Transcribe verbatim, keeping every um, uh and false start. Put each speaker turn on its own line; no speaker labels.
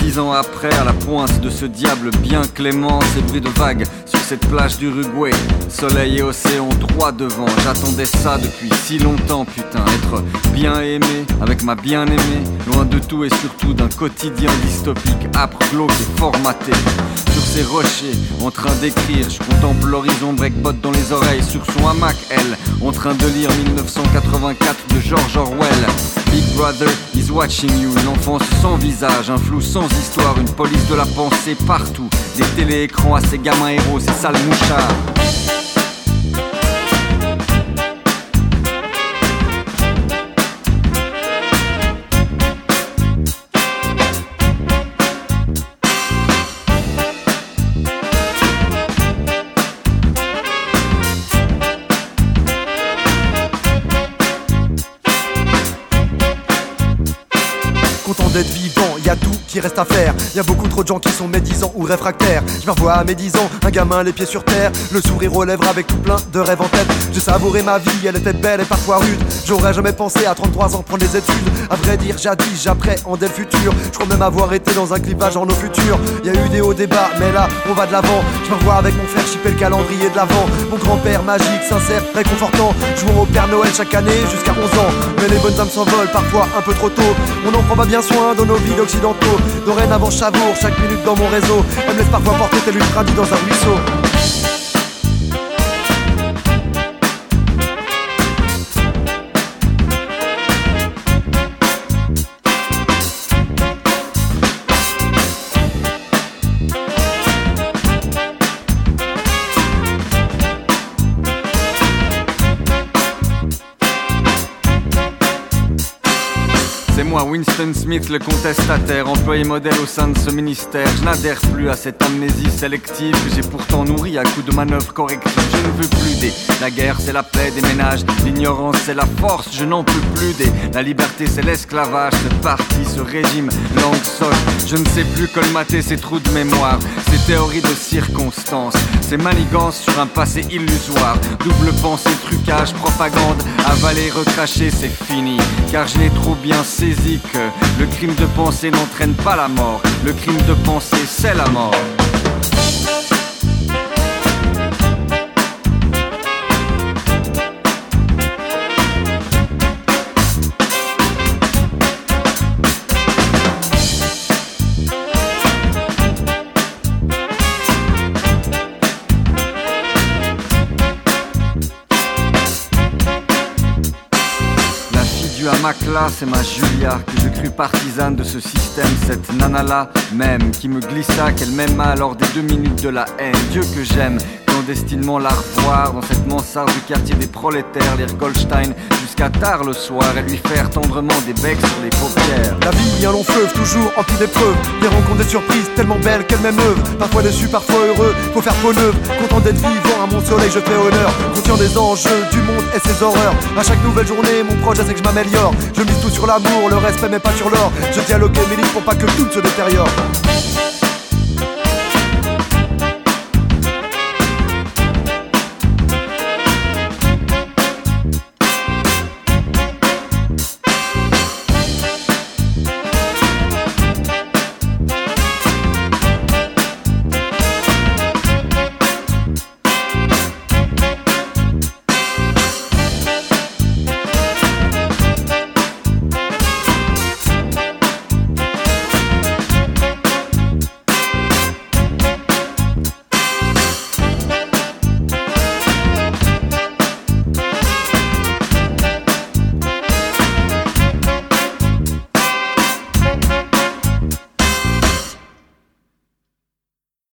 Dix ans après, à la pointe de ce diable bien clément, ces bruits de vagues sur cette plage d'Uruguay, soleil et océan droit devant. J'attendais ça depuis si longtemps, putain. Être bien aimé avec ma bien-aimée, loin de tout et surtout d'un quotidien dystopique, âpre, glauque et formaté. Sur ces rochers, en train d'écrire, je contemple l'horizon, breakbot dans les oreilles. Sur son hamac, elle, en train de lire dix-neuf cent quatre-vingt-quatre de George Orwell. Big Brother is watching you, une enfance sans visage, un flou sans histoire, une police de la pensée partout. Des téléécrans à ces gamins héros, ces sales mouchards.
Content d'être vivant, y'a tout qui reste à faire. Y'a beaucoup trop de gens qui sont médisants ou réfractaires. Je me revois à mes dix ans, un gamin les pieds sur terre, le sourire aux lèvres avec tout plein de rêves en tête. J'ai savouré ma vie, elle était belle et parfois rude. J'aurais jamais pensé à trente-trois ans prendre des études. À vrai dire, jadis, j'appréhendais le futur. Je crois même avoir été dans un clivage en nos futurs. Y'a eu des hauts débats, mais là, on va de l'avant. Je me revois avec mon frère chipper le calendrier de l'avant. Mon grand-père magique, sincère, réconfortant, jouant au Père Noël chaque année jusqu'à onze ans. Mais les bonnes âmes s'envolent parfois un peu trop tôt. On en prend pas bien soin dans nos vies d'occidentaux. Dorénavant j'avoure chaque minute dans mon réseau. Elle me laisse parfois porter tel une tradie dans un ruisseau.
C'est moi, Winston Smith, le contestataire, employé modèle au sein de ce ministère. Je n'adhère plus à cette amnésie sélective que j'ai pourtant nourrie à coups de manœuvres correctives. Je ne veux plus des... La guerre, c'est la paix des ménages. L'ignorance, c'est la force, je n'en peux plus des... La liberté, c'est l'esclavage. Ce parti, ce régime, langue soche. Je ne sais plus colmater ces trous de mémoire, ces théories de circonstances, ces manigances sur un passé illusoire. Double pensée, trucage, propagande, avaler, recracher, c'est fini. Car je l'ai trop bien saisi que le crime de pensée n'entraîne pas la mort. Le crime de pensée, c'est la mort. Macla, c'est ma Julia, que je crus partisane de ce système, cette nana-là même, qui me glissa qu'elle m'aima lors des deux minutes de la haine. Dieu que j'aime, clandestinement la revoir dans cette mansarde du quartier des prolétaires, lire Goldstein jusqu'à tard le soir et lui faire tendrement des becs sur les paupières.
La vie, un long fleuve, toujours empli d'épreuves, des rencontres, des surprises, tellement belles qu'elles m'émeuvent. Parfois déçu, parfois heureux, faut faire peau neuve. Content d'être vivant, à mon soleil je fais honneur. Conscient des enjeux du monde et ses horreurs. À chaque nouvelle journée, mon projet c'est que je m'améliore. Je mise tout sur l'amour, le respect mais pas sur l'or. Je dialogue et milite pour pas que tout se détériore.